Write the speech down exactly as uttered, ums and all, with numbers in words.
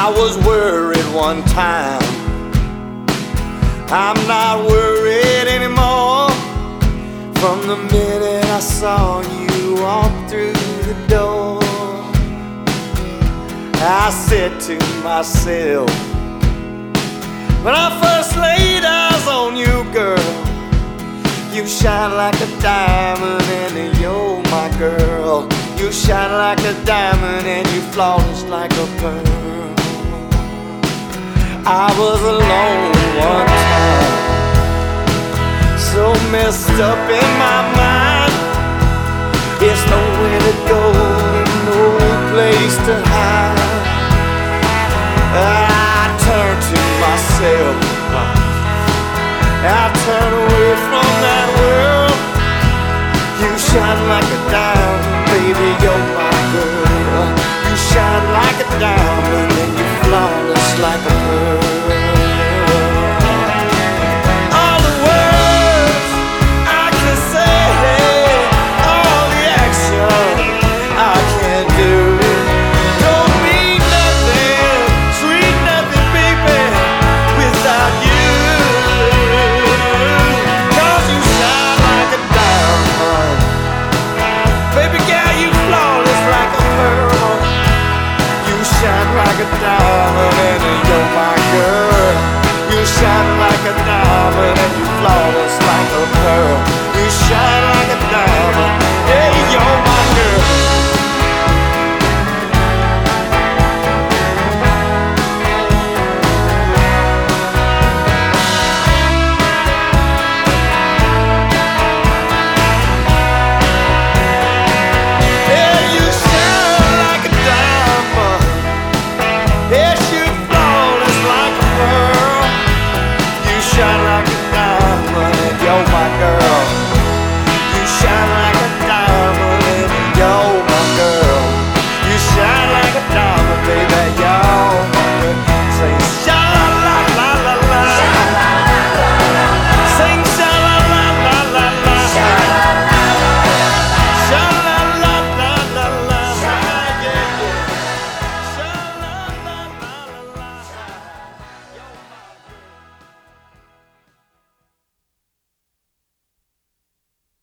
I was worried one time. I'm not worried anymore. From the minute I saw you walk through the door, I said to myself, when I first laid eyes on you, girl, you shine like a diamond and you're my girl. You shine like a diamond and you flawless like a pearl. I was alone one time, so messed up in my mind. There's nowhere to go, no place to hide. I